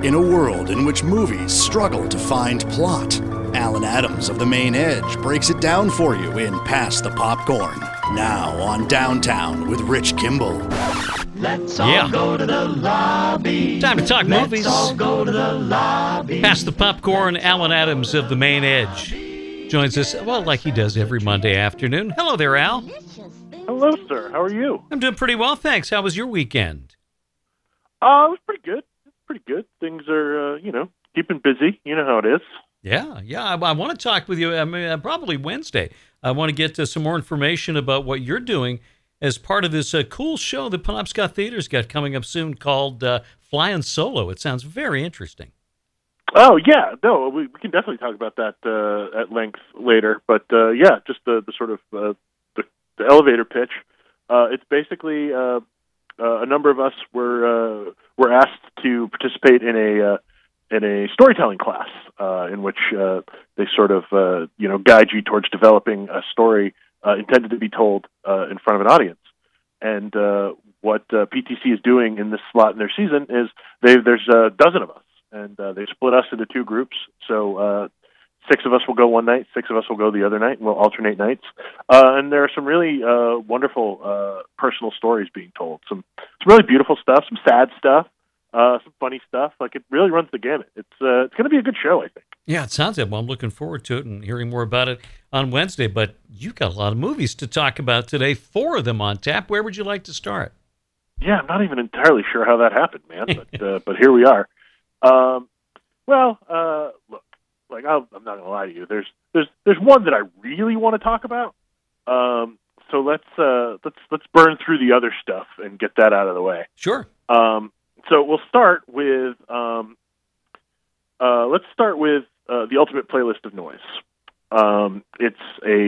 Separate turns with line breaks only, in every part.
In a world in which movies struggle to find plot, Alan Adams of The Main Edge breaks it down for you in Pass the Popcorn. Now on Downtown with Rich Kimball.
Let's all go to the lobby.
Time to talk movies.
Let's all go to the lobby.
Pass the Popcorn, Alan Adams of The Main Edge joins us, well, like he does every Monday afternoon. Hello there, Al.
Hello, sir. How are you?
I'm doing pretty well, thanks. How was your weekend?
It was pretty good. Pretty good. Things are, keeping busy. You know how it is.
Yeah. I want to talk with you, probably Wednesday. I want to get some more information about what you're doing as part of this cool show that Penobscot Theater's got coming up soon called Flying Solo. It sounds very interesting.
Oh, yeah. No, we can definitely talk about that at length later. But, just the sort of the elevator pitch. It's basically a number of us were asked to participate in a storytelling class in which they sort of guide you towards developing a story intended to be told in front of an audience. And what PTC is doing in this slot in their season is there's a dozen of us, and they split us into two groups. So 6 of us will go one night, 6 of us will go the other night, and we'll alternate nights. And there are some really wonderful personal stories being told. Some really beautiful stuff, some sad stuff, some funny stuff. Like, it really runs the gamut. It's going to be a good show, I think.
Yeah, it sounds it. Well, I'm looking forward to it and hearing more about it on Wednesday. But you've got a lot of movies to talk about today, 4 of them on tap. Where would you like to start?
Yeah, I'm not even entirely sure how that happened, man. But here we are. Look. Like, I'm not gonna lie to you. There's one that I really want to talk about. So let's burn through the other stuff and get that out of the way.
Sure.
So we'll start with the Ultimate Playlist of Noise. It's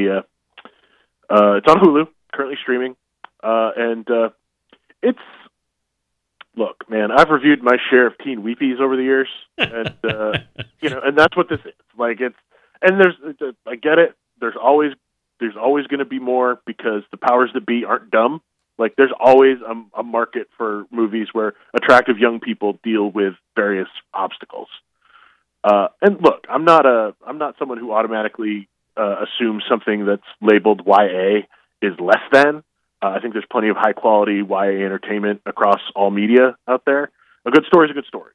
on Hulu, currently streaming, and it's. Look, man, I've reviewed my share of teen weepies over the years, and and that's what this is. Like, I get it. There's always going to be more because the powers that be aren't dumb. Like, there's always a market for movies where attractive young people deal with various obstacles. And look, I'm not someone who automatically assumes something that's labeled YA is less than. I think there's plenty of high-quality YA entertainment across all media out there. A good story is a good story.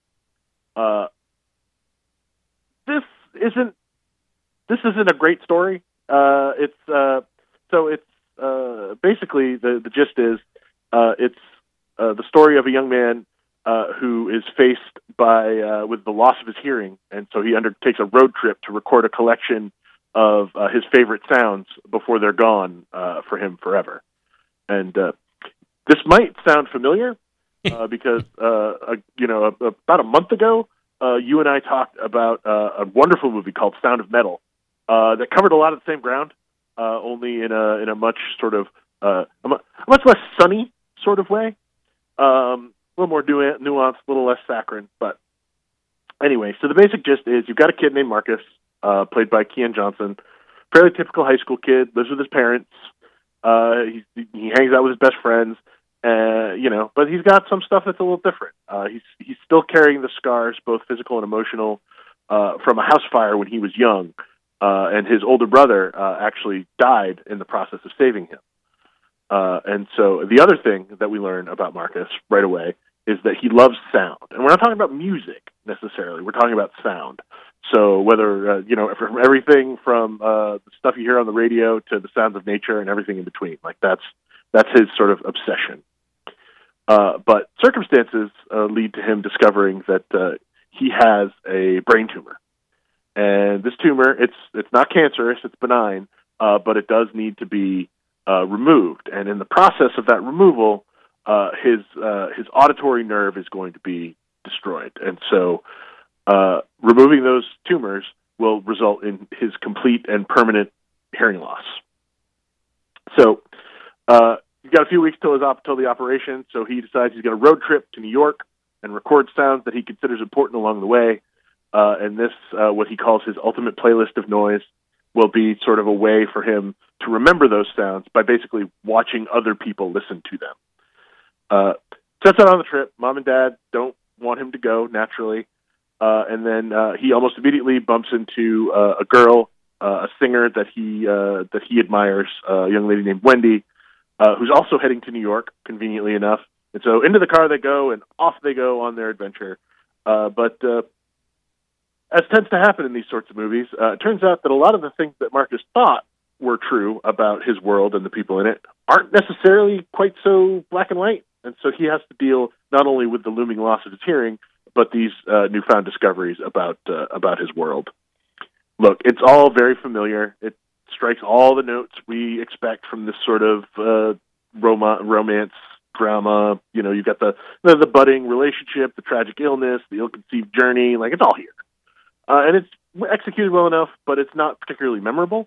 This isn't a great story. It's basically the gist is it's the story of a young man who is faced with the loss of his hearing, and so he undertakes a road trip to record a collection of his favorite sounds before they're gone for him forever. And this might sound familiar because, about a month ago, you and I talked about a wonderful movie called Sound of Metal that covered a lot of the same ground, only in a much sort of a much less sunny sort of way, a little more nuanced, a little less saccharine. But anyway, so the basic gist is you've got a kid named Marcus, played by Kean Johnson, fairly typical high school kid, lives with his parents. He hangs out with his best friends, but he's got some stuff that's a little different. He's still carrying the scars, both physical and emotional, from a house fire when he was young, and his older brother actually died in the process of saving him. And so the other thing that we learn about Marcus right away is that he loves sound, and we're not talking about music necessarily. We're talking about sound. So whether, from everything from the stuff you hear on the radio to the sounds of nature and everything in between, like that's his sort of obsession. But circumstances lead to him discovering that he has a brain tumor. And this tumor, it's not cancerous, it's benign, but it does need to be removed. And in the process of that removal, his auditory nerve is going to be destroyed. And so removing those tumors will result in his complete and permanent hearing loss. So he's got a few weeks till the operation, so he decides he's going to road trip to New York and record sounds that he considers important along the way. And this, what he calls his ultimate playlist of noise, will be sort of a way for him to remember those sounds by basically watching other people listen to them. Sets out on the trip. Mom and Dad don't want him to go, naturally. and then he almost immediately bumps into a girl, a singer that he admires, a young lady named Wendy, who's also heading to New York, conveniently enough. And so into the car they go, and off they go on their adventure. But as tends to happen in these sorts of movies, it turns out that a lot of the things that Marcus thought were true about his world and the people in it aren't necessarily quite so black and white. And so he has to deal not only with the looming loss of his hearing, but these newfound discoveries about his world. Look, it's all very familiar. It strikes all the notes we expect from this sort of romance drama. You know, you've got the budding relationship, the tragic illness, the ill-conceived journey. Like, it's all here. And it's executed well enough, but it's not particularly memorable.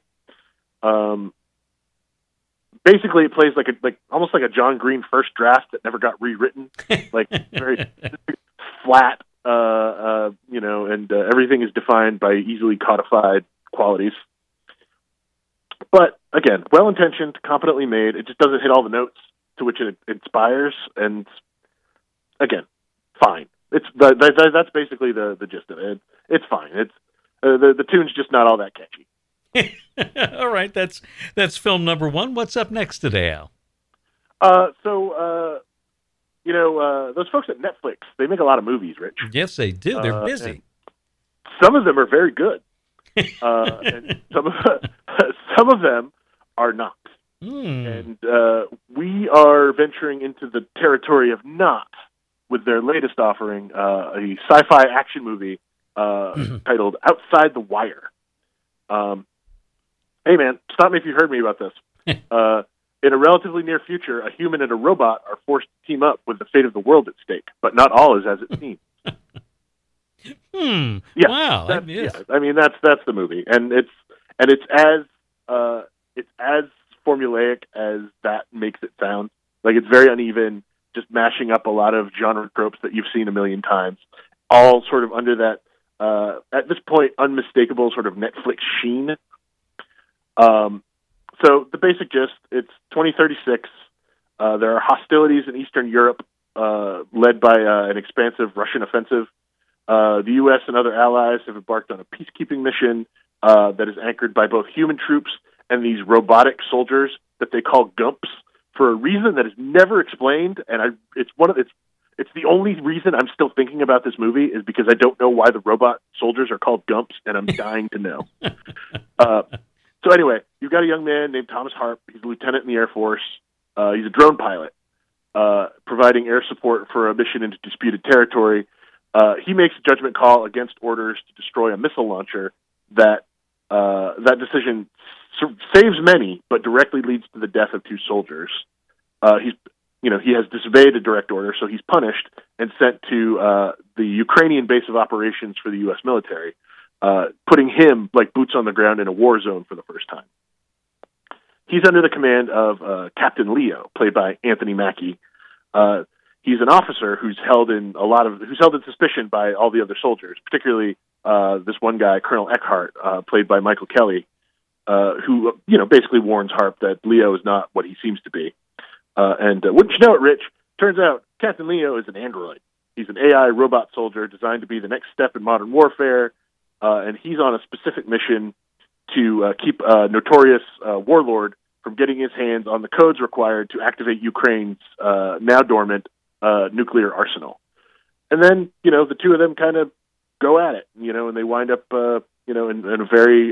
Basically, it plays almost like a John Green first draft that never got rewritten. Like, very flat, and everything is defined by easily codified qualities. But again, well-intentioned, competently made. It just doesn't hit all the notes to which it inspires. And again, fine. That's basically the gist of it. It's fine. It's the tune's just not all that catchy.
All right, that's film number one. What's up next today, Al?
Those folks at Netflix, they make a lot of movies, Rich.
Yes, they do. They're busy.
Some of them are very good, and some of them are not. And we are venturing into the territory of not with their latest offering, a sci-fi action movie titled Outside the Wire. Hey, man, stop me if you've heard me about this. In a relatively near future, a human and a robot are forced to team up with the fate of the world at stake, but not all is as it seems. Yeah,
wow.
I mean, that's the movie, and it's as formulaic as that makes it sound. Like, it's very uneven, just mashing up a lot of genre tropes that you've seen a million times, all sort of under that, at this point, unmistakable sort of Netflix sheen. So the basic gist, it's 2036. There are hostilities in Eastern Europe, led by an expansive Russian offensive. The U.S. and other allies have embarked on a peacekeeping mission that is anchored by both human troops and these robotic soldiers that they call Gumps for a reason that is never explained. And it's the only reason I'm still thinking about this movie is because I don't know why the robot soldiers are called Gumps, and I'm dying to know. So anyway, you've got a young man named Thomas Harp. He's a lieutenant in the Air Force. He's a drone pilot, providing air support for a mission into disputed territory. He makes a judgment call against orders to destroy a missile launcher. That decision saves many, but directly leads to the death of two soldiers. He has disobeyed a direct order, so he's punished and sent to the Ukrainian base of operations for the U.S. military. Putting him like boots on the ground in a war zone for the first time. He's under the command of Captain Leo, played by Anthony Mackie. He's an officer who's held in suspicion by all the other soldiers, particularly this one guy, Colonel Eckhart, played by Michael Kelly, who basically warns Harp that Leo is not what he seems to be. And wouldn't you know it, Rich? Turns out Captain Leo is an android. He's an AI robot soldier designed to be the next step in modern warfare. And he's on a specific mission to keep a notorious warlord from getting his hands on the codes required to activate Ukraine's now dormant nuclear arsenal. And then, the two of them kind of go at it, and they wind up, in a very,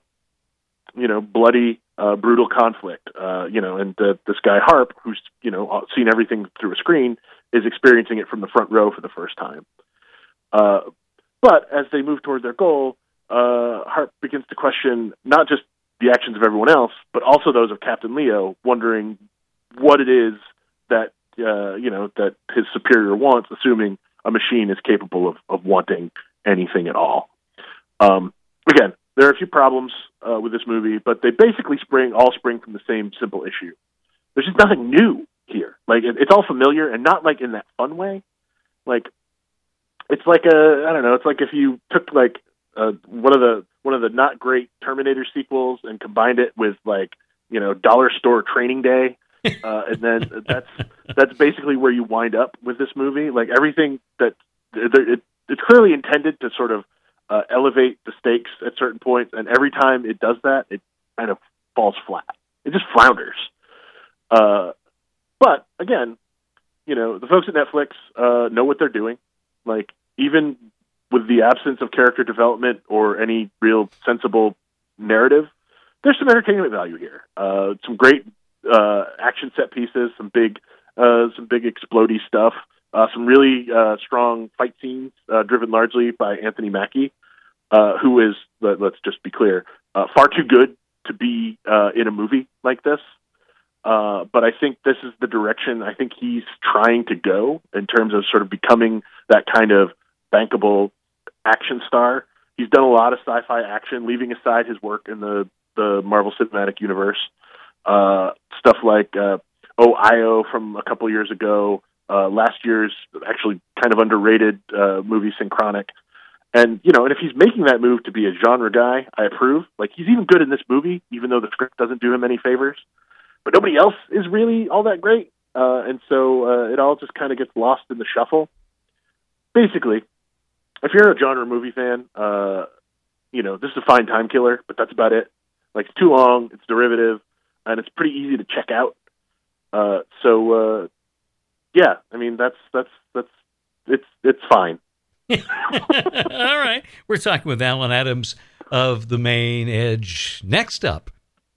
bloody, brutal conflict, and this guy Harp, who's, seen everything through a screen, is experiencing it from the front row for the first time. But as they move toward their goal, Harp begins to question not just the actions of everyone else, but also those of Captain Leo, wondering what it is that that his superior wants, assuming a machine is capable of wanting anything at all. Again, there are a few problems with this movie, but they basically spring from the same simple issue. There's just nothing new here. Like, it's all familiar, and not like in that fun way. Like, it's like it's like if you took like one of the not great Terminator sequels and combined it with Dollar Store Training Day, and then that's basically where you wind up with this movie. Like, everything that it's clearly intended to sort of elevate the stakes at certain points, and every time it does that, it kind of falls flat. It just flounders. But again, the folks at Netflix know what they're doing. Like, even with the absence of character development or any real sensible narrative, there's some entertainment value here. Some great action set pieces, some big explodey stuff, some really strong fight scenes driven largely by Anthony Mackie, who is, let's just be clear, far too good to be in a movie like this. But I think this is the direction I think he's trying to go in terms of sort of becoming that kind of bankable action star. He's done a lot of sci-fi action, leaving aside his work in the Marvel Cinematic Universe. Stuff like Io from a couple years ago, last year's actually kind of underrated movie Synchronic. And, and if he's making that move to be a genre guy, I approve. Like, he's even good in this movie, even though the script doesn't do him any favors. But nobody else is really all that great. And so it all just kind of gets lost in the shuffle. Basically, if you're a genre movie fan, this is a fine time killer, but that's about it. Like, it's too long, it's derivative, and it's pretty easy to check out. Yeah, I mean, it's fine.
All right. We're talking with Alan Adams of The Main Edge. Next up.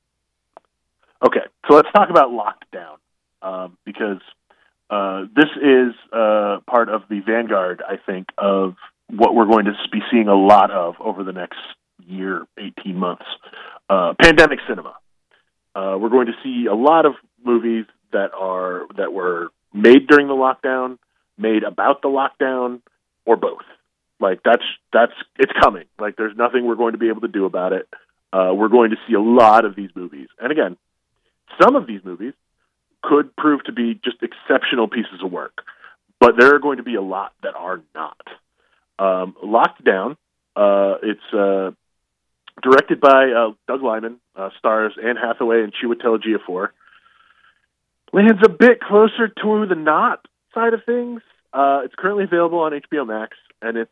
Okay, so let's talk about Lockdown, because this is part of the vanguard, I think, of what we're going to be seeing a lot of over the next year, 18 months. Pandemic cinema. We're going to see a lot of movies that were made during the lockdown, made about the lockdown, or both. Like, it's coming. Like, there's nothing we're going to be able to do about it. We're going to see a lot of these movies. And again, some of these movies could prove to be just exceptional pieces of work, but there are going to be a lot that are not. Lockdown, it's directed by Doug Liman, stars Anne Hathaway and Chiwetel Ejiofor. Lands a bit closer to the not side of things. It's currently available on HBO Max, and it's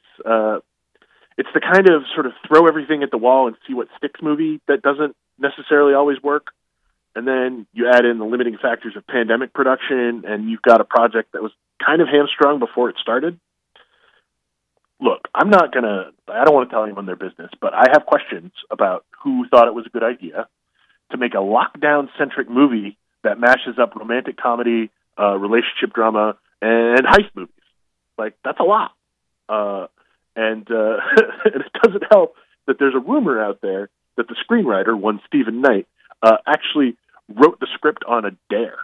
the kind of sort of throw everything at the wall and see what sticks movie that doesn't necessarily always work. And then you add in the limiting factors of pandemic production, and you've got a project that was kind of hamstrung before it started. Look, I don't want to tell anyone their business, but I have questions about who thought it was a good idea to make a lockdown-centric movie that mashes up romantic comedy, relationship drama, and heist movies. Like, that's a lot. And it doesn't help that there's a rumor out there that the screenwriter, one Stephen Knight, actually wrote the script on a dare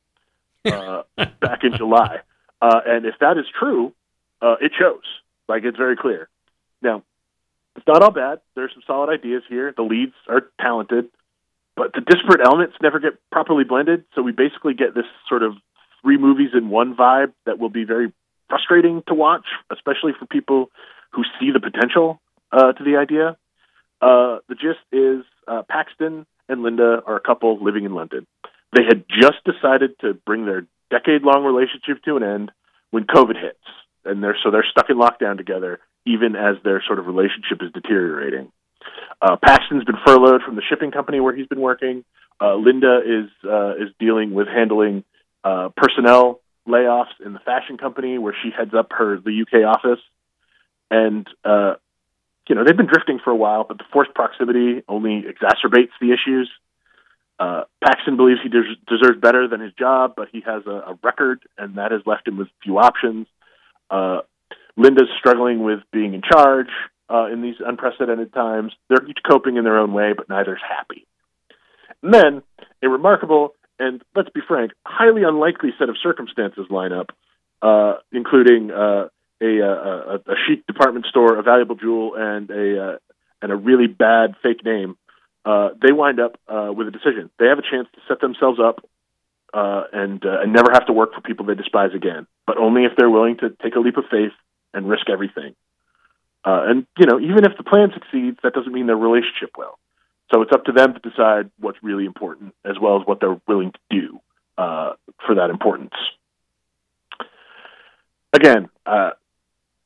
back in July. And if that is true, it shows. Like, it's very clear. Now, it's not all bad. There's some solid ideas here. The leads are talented, but the disparate elements never get properly blended. So we basically get this sort of 3 movies in one vibe that will be very frustrating to watch, especially for people who see the potential to the idea. The gist is Paxton and Linda are a couple living in London. They had just decided to bring their decade-long relationship to an end when COVID hits. And they're stuck in lockdown together, even as their sort of relationship is deteriorating. Paxton's been furloughed from the shipping company where he's been working. Linda is dealing with handling personnel layoffs in the fashion company where she heads up the UK office. And they've been drifting for a while, but the forced proximity only exacerbates the issues. Paxton believes he deserves better than his job, but he has a record, and that has left him with few options. Linda's struggling with being in charge in these unprecedented times. They're each coping in their own way, but neither's happy. And then a remarkable and, let's be frank, highly unlikely set of circumstances line up, including a chic department store, a valuable jewel, and a really bad fake name. They wind up with a decision. They have a chance to set themselves up and never have to work for people they despise again, but only if they're willing to take a leap of faith and risk everything. And even if the plan succeeds, that doesn't mean their relationship will. So it's up to them to decide what's really important, as well as what they're willing to do for that importance. Again,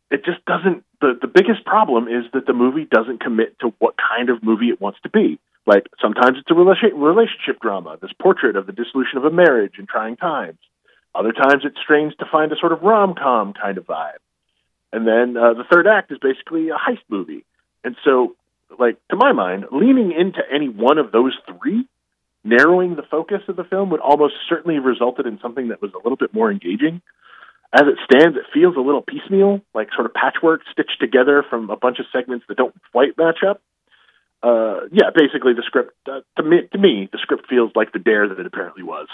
it just doesn't. The biggest problem is that the movie doesn't commit to what kind of movie it wants to be. Like, sometimes it's a relationship drama, this portrait of the dissolution of a marriage in trying times. Other times it strains to find a sort of rom-com kind of vibe. And then the third act is basically a heist movie. And so, like, to my mind, leaning into any one of those three, narrowing the focus of the film, would almost certainly have resulted in something that was a little bit more engaging. As it stands, it feels a little piecemeal, like sort of patchwork stitched together from a bunch of segments that don't quite match up. Basically the script, to me, the script feels like the dare that it apparently was.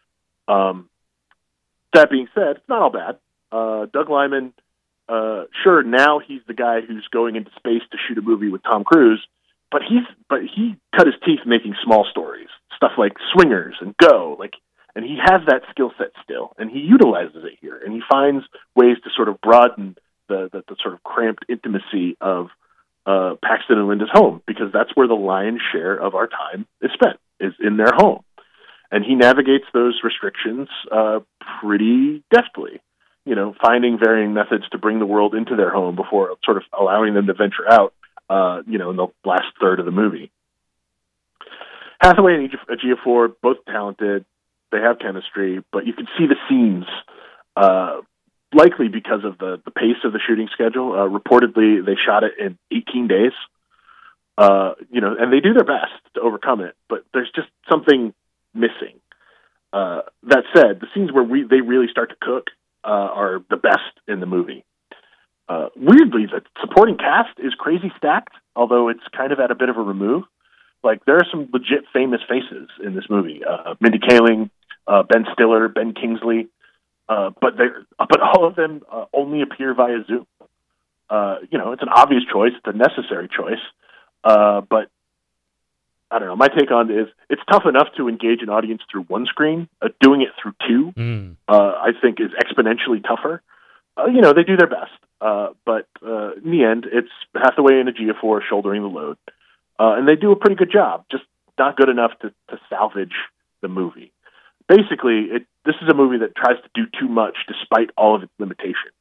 That being said, it's not all bad. Doug Liman, sure, now he's the guy who's going into space to shoot a movie with Tom Cruise, but he cut his teeth making small stories, stuff like Swingers and Go, and he has that skill set still, and he utilizes it here, and he finds ways to sort of broaden the sort of cramped intimacy of Paxton and Linda's home, because that's where the lion's share of our time is spent, is in their home. And he navigates those restrictions pretty deftly, finding varying methods to bring the world into their home before sort of allowing them to venture out, in the last third of the movie. Hathaway and Ejiofor, both talented, they have chemistry, but you can see the seams, likely because of the pace of the shooting schedule. Reportedly, they shot it in 18 days, and they do their best to overcome it, but there's just something missing. That said, the scenes where they really start to cook are the best in the movie. Weirdly, the supporting cast is crazy stacked, although it's kind of at a bit of a remove. Like, there are some legit famous faces in this movie. Mindy Kaling, Ben Stiller, Ben Kingsley, but all of them only appear via Zoom. It's an obvious choice. It's a necessary choice. But I don't know. My take on it is it's tough enough to engage an audience through one screen. Doing it through two, I think, is exponentially tougher. They do their best. But in the end, it's Hathaway and Ejiofor shouldering the load. And they do a pretty good job, just not good enough to salvage the movie. Basically, this is a movie that tries to do too much despite all of its limitations.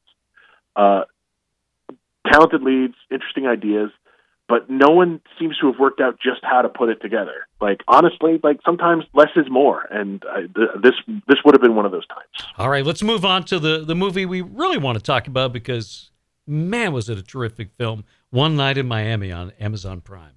Talented leads, interesting ideas, but no one seems to have worked out just how to put it together. Like, honestly, sometimes less is more, and this would have been one of those times.
All right, let's move on to the movie we really want to talk about, because, man, was it a terrific film. One Night in Miami on Amazon Prime.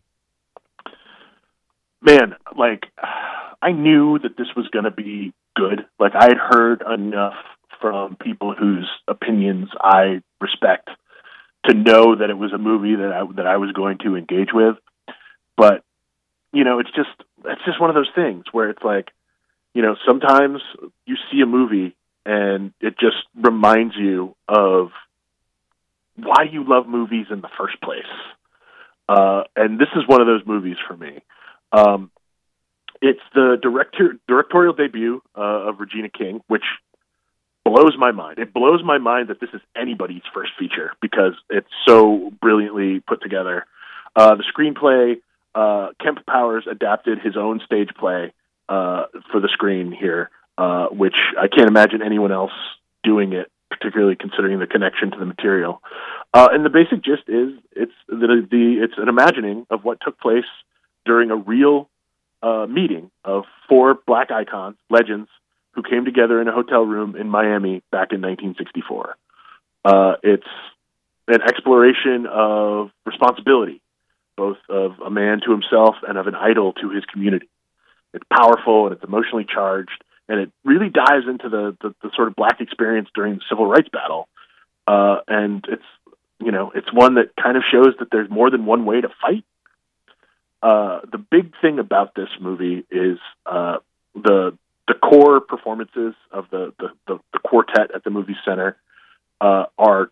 Man, I knew that this was going to be good. I had heard enough from people whose opinions I respect to know that it was a movie that I was going to engage with. But, it's just one of those things where it's sometimes you see a movie and it just reminds you of why you love movies in the first place. And this is one of those movies for me. It's the directorial debut of Regina King, which blows my mind. It blows my mind that this is anybody's first feature, because it's so brilliantly put together. The screenplay, Kemp Powers adapted his own stage play for the screen here, which I can't imagine anyone else doing it, particularly considering the connection to the material. And the basic gist is it's an imagining of what took place during a real meeting of four black icons, legends, who came together in a hotel room in Miami back in 1964. It's an exploration of responsibility, both of a man to himself and of an idol to his community. It's powerful and it's emotionally charged, and it really dives into the sort of black experience during the civil rights battle. And it's one that kind of shows that there's more than one way to fight. The big thing about this movie is the core performances of the quartet at the movie center are.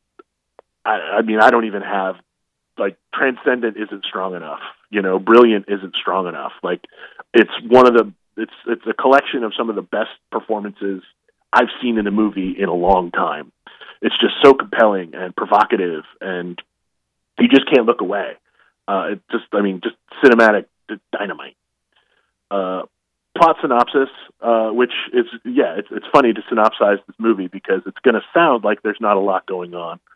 I don't even have, transcendent isn't strong enough. Brilliant isn't strong enough. It's a collection of some of the best performances I've seen in a movie in a long time. It's just so compelling and provocative, and you just can't look away. Just cinematic dynamite. Plot synopsis, which is, it's funny to synopsize this movie because it's going to sound like there's not a lot going on.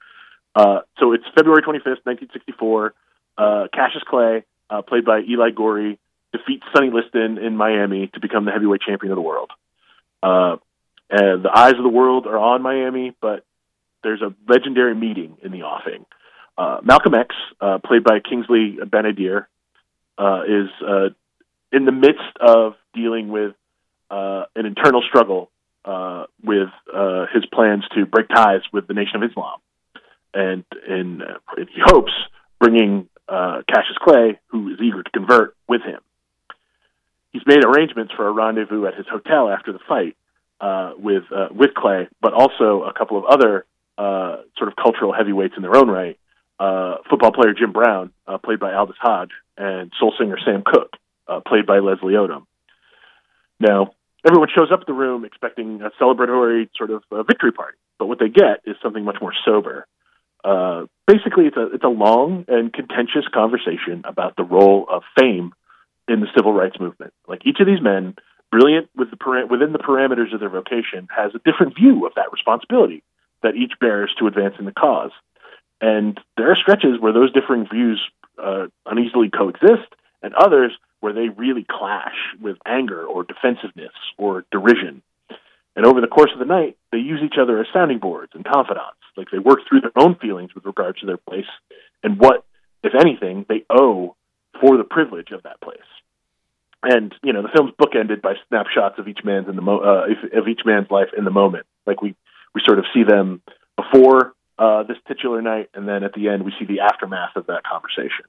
So it's February 25th, 1964. Cassius Clay, played by Eli Goree, defeats Sonny Liston in Miami to become the heavyweight champion of the world. And the eyes of the world are on Miami, but there's a legendary meeting in the offing. Malcolm X, played by Kingsley Ben-Adir, is in the midst of dealing with an internal struggle with his plans to break ties with the Nation of Islam. And he hopes bringing Cassius Clay, who is eager to convert, with him. He's made arrangements for a rendezvous at his hotel after the fight with Clay, but also a couple of other sort of cultural heavyweights in their own right. Football player Jim Brown, played by Aldous Hodge, and soul singer Sam Cooke, played by Leslie Odom. Now, everyone shows up at the room expecting a celebratory sort of victory party, but what they get is something much more sober. Basically, it's a long and contentious conversation about the role of fame in the civil rights movement. Like, each of these men, brilliant within the parameters of their vocation, has a different view of that responsibility that each bears to advancing the cause. And there are stretches where those differing views uneasily coexist, and others where they really clash with anger or defensive-ness or derision. And over the course of the night, they use each other as sounding boards and confidants. Like, they work through their own feelings with regard to their place and what, if anything, they owe for the privilege of that place. And, you know, the film's bookended by snapshots of each man's of each man's life in the moment. Like, we sort of see them before this titular night, and then at the end we see the aftermath of that conversation.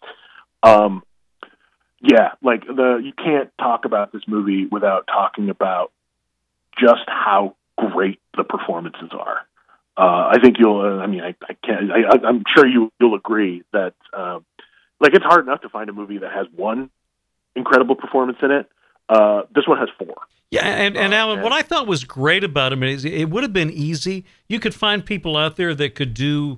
You can't talk about this movie without talking about just how great the performances are. I think I'm sure you'll agree that it's hard enough to find a movie that has one incredible performance in it. This one has four.
Yeah, and Alan, what I thought was great about him is it would have been easy. You could find people out there that could do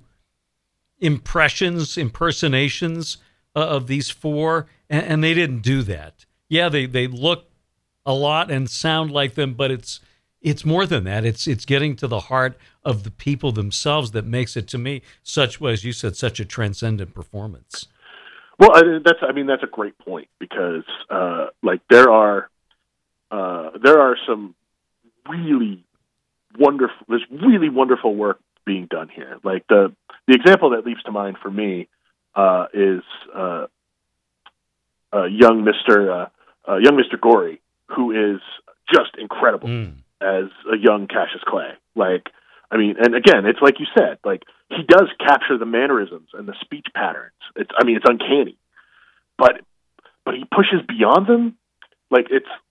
impersonations of these four, and they didn't do that. Yeah, they look a lot and sound like them, but it's more than that. It's getting to the heart of the people themselves that makes it, to me, such, as you said, such a transcendent performance.
Well, that's a great point, because there are some really wonderful work being done here. Like, the example that leaps to mind for me is young Mr. Goree, who is just incredible as a young Cassius Clay. And again, it's like you said, like, he does capture the mannerisms and the speech patterns. It's uncanny, but he pushes beyond them. Like,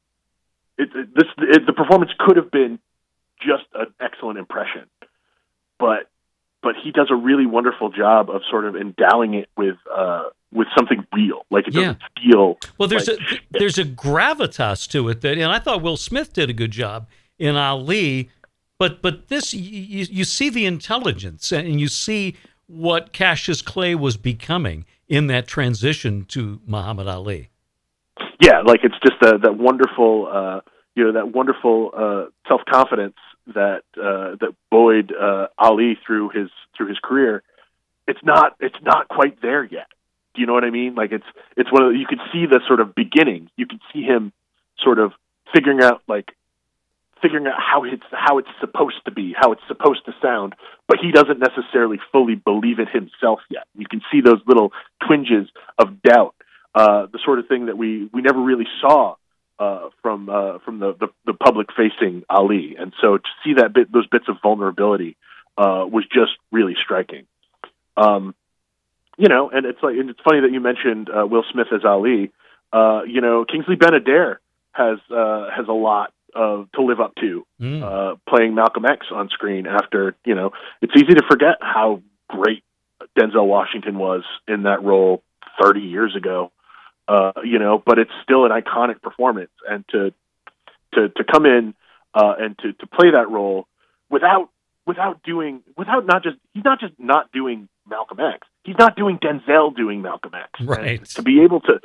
the performance could have been just an excellent impression, but he does a really wonderful job of sort of endowing it with something real. Like, it doesn't feel
well. There's a gravitas to it and I thought Will Smith did a good job in Ali. But this, you see the intelligence, and you see what Cassius Clay was becoming in that transition to Muhammad Ali.
Yeah, like, it's just that wonderful, self-confidence that buoyed Ali through his career. It's not quite there yet. Do you know what I mean? Like, it's one of you can see the sort of beginning. You can see him sort of figuring out how it's supposed to be, how it's supposed to sound, but he doesn't necessarily fully believe it himself yet. You can see those little twinges of doubt, the sort of thing that we never really saw from the public-facing Ali. And so to see those bits of vulnerability was just really striking. And it's funny that you mentioned Will Smith as Ali. Kingsley Ben-Adir has a lot to live up to playing Malcolm X on screen after, it's easy to forget how great Denzel Washington was in that role 30 years ago, but it's still an iconic performance. And to come in and to play that role he's not just not doing Malcolm X, he's not doing Denzel doing Malcolm X.
Right.
And to be able to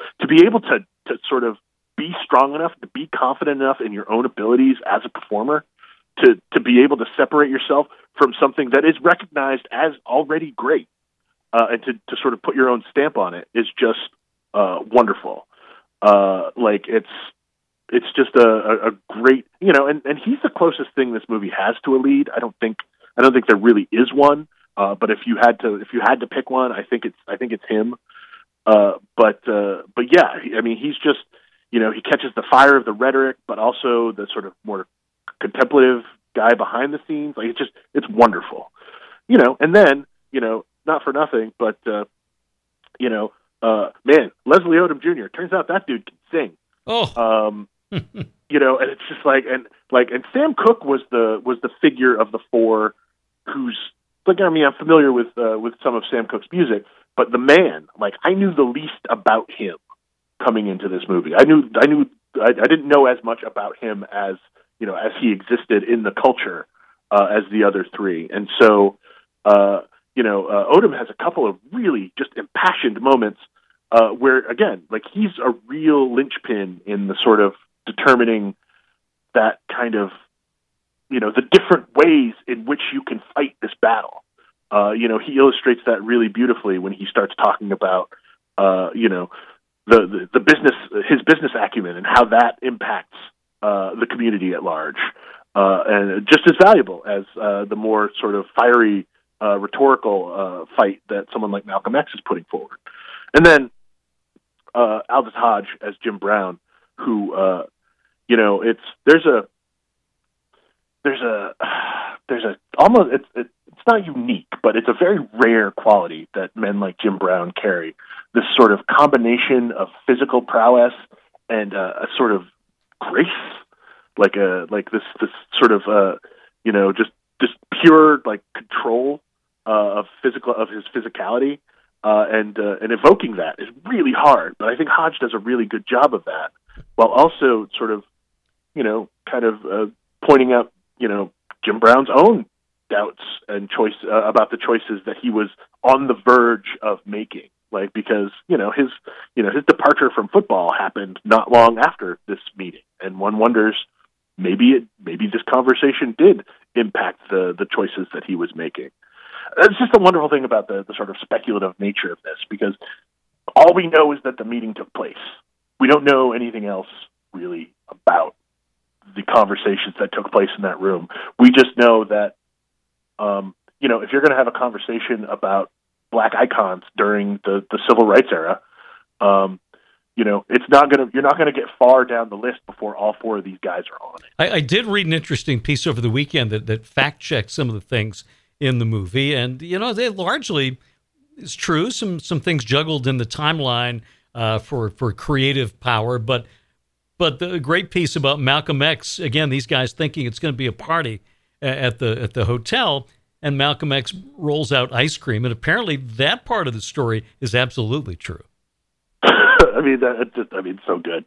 sort of be strong enough, to be confident enough in your own abilities as a performer, to be able to separate yourself from something that is recognized as already great, and to sort of put your own stamp on it is just wonderful. Like it's just a great, and he's the closest thing this movie has to a lead. I don't think there really is one. But if you had to pick one, I think it's him. But yeah, I mean, he's just, he catches the fire of the rhetoric, but also the sort of more contemplative guy behind the scenes. Like it's wonderful, and then, not for nothing, but, man, Leslie Odom Jr., turns out that dude can sing.
Oh,
and it's just and Sam Cooke was the figure of the four who's, like, I mean, I'm familiar with some of Sam Cooke's music, but the man, I knew the least about him coming into this movie. I didn't know as much about him as he existed in the culture as the other three. And so, Odom has a couple of really just impassioned moments where, again, he's a real linchpin in the sort of determining that kind of, the different ways in which you can fight this battle. He illustrates that really beautifully when he starts talking about, the business, his business acumen, and how that impacts the community at large, and just as valuable as the more sort of fiery rhetorical fight that someone like Malcolm X is putting forward. And then Aldous Hodge as Jim Brown, who there's a almost it's not unique, but it's a very rare quality that men like Jim Brown carry. This sort of combination of physical prowess and a sort of grace, like this sort of just pure control of his physicality, and evoking that is really hard. But I think Hodge does a really good job of that, while also sort of pointing out Jim Brown's own doubts and choice about the choices that he was on the verge of making. Because his departure from football happened not long after this meeting, and one wonders maybe this conversation did impact the choices that he was making. It's just a wonderful thing about the sort of speculative nature of this, because all we know is that the meeting took place. We don't know anything else really about the conversations that took place in that room. We just know that, if you're going to have a conversation about Black icons during the civil rights era, you're not going to get far down the list before all four of these guys are on it.
I did read an interesting piece over the weekend that fact checked some of the things in the movie, and they largely is true. Some things juggled in the timeline for creative power, but the great piece about Malcolm X, again, these guys thinking it's going to be a party at the hotel, and Malcolm X rolls out ice cream, and apparently that part of the story is absolutely true.
I mean, so good.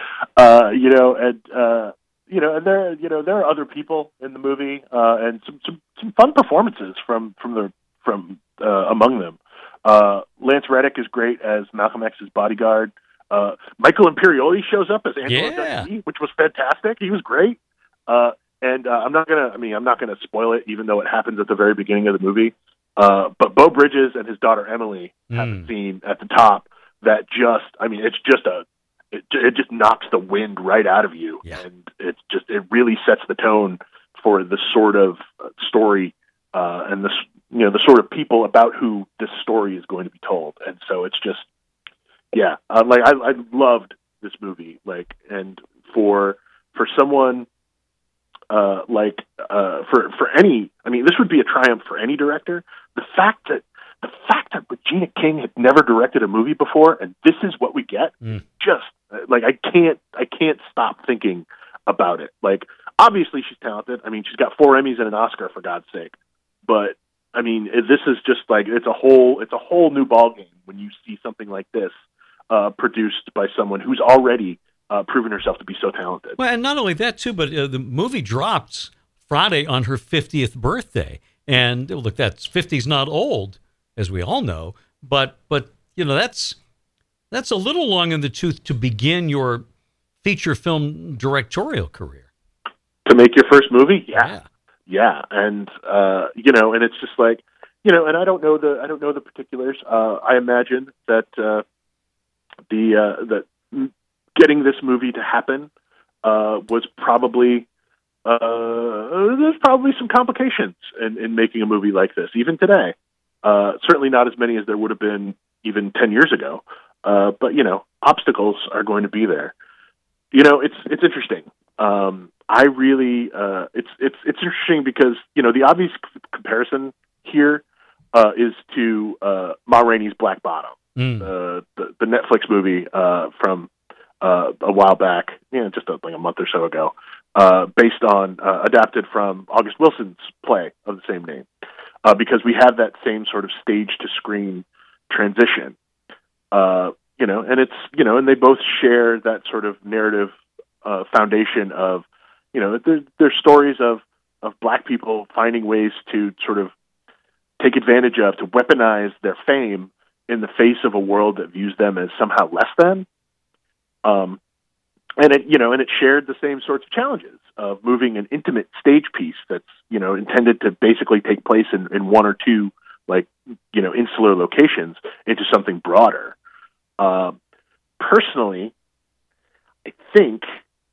And there are other people in the movie, and some fun performances from among them. Lance Reddick is great as Malcolm X's bodyguard. Michael Imperioli shows up as Angelo Dundee, which was fantastic. He was great. And I'm not gonna spoil it, even though it happens at the very beginning of the movie. But Beau Bridges and his daughter Emily have a scene at the top that it just knocks the wind right out of you, and it really sets the tone for the sort of story and the sort of people about who this story is going to be told. And so it's just, I loved this movie, and for someone for any, this would be a triumph for any director. The fact that Regina King had never directed a movie before, and this is what we get, just I can't stop thinking about it. Obviously she's talented. She's got 4 Emmys and an Oscar, for God's sake. But this is just it's a whole new ballgame when you see something like this produced by someone who's already proven herself to be so talented.
Well, and not only that too, but the movie drops Friday on her 50th birthday, and look, that's 50's not old, as we all know, but that's a little long in the tooth to begin your feature film directorial career.
To make your first movie? Yeah. And, and it's just like, and I don't know the particulars. I imagine that, that getting this movie to happen, was probably, there's probably some complications in making a movie like this, even today. Certainly not as many as there would have been even 10 years ago. But obstacles are going to be there. It's interesting. I really, it's interesting because, the obvious comparison here, is to, Ma Rainey's Black Bottom, the Netflix movie, from, a while back, just like a month or so ago, based on, adapted from August Wilson's play of the same name, because we have that same sort of stage to screen transition, and it's, and they both share that sort of narrative, foundation of, there's stories of Black people finding ways to sort of take advantage of, to weaponize their fame in the face of a world that views them as somehow less than. And it shared the same sorts of challenges of moving an intimate stage piece that's, intended to basically take place in one or two, insular locations into something broader. Personally, I think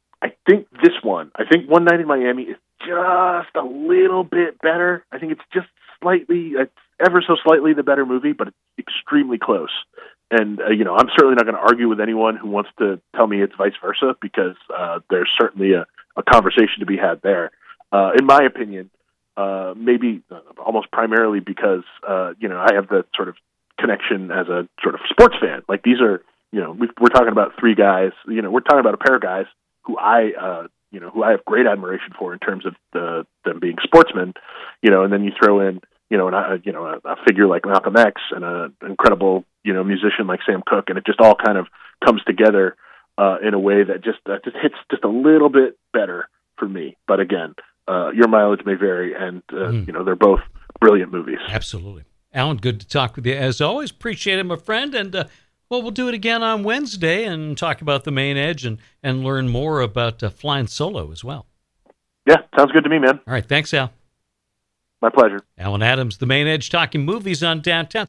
One Night in Miami is just a little bit better. I think it's ever so slightly the better movie, but it's extremely close. And, I'm certainly not going to argue with anyone who wants to tell me it's vice versa, because there's certainly a conversation to be had there. In my opinion, maybe almost primarily because, I have the sort of connection as a sort of sports fan. Like, these are, we're talking about three guys, we're talking about a pair of guys who I have great admiration for in terms of them being sportsmen, and then you throw in, a figure like Malcolm X and an incredible, musician like Sam Cooke, and it just all kind of comes together in a way that just hits just a little bit better for me. But again, your mileage may vary, and they're both brilliant movies.
Absolutely, Alan. Good to talk with you as always. Appreciate it, my friend, and we'll do it again on Wednesday and talk about The Main Edge and learn more about flying solo as well.
Yeah, sounds good to me, man.
All right, thanks, Al.
My pleasure.
Alan Adams, The Main Edge, talking movies on Downtown.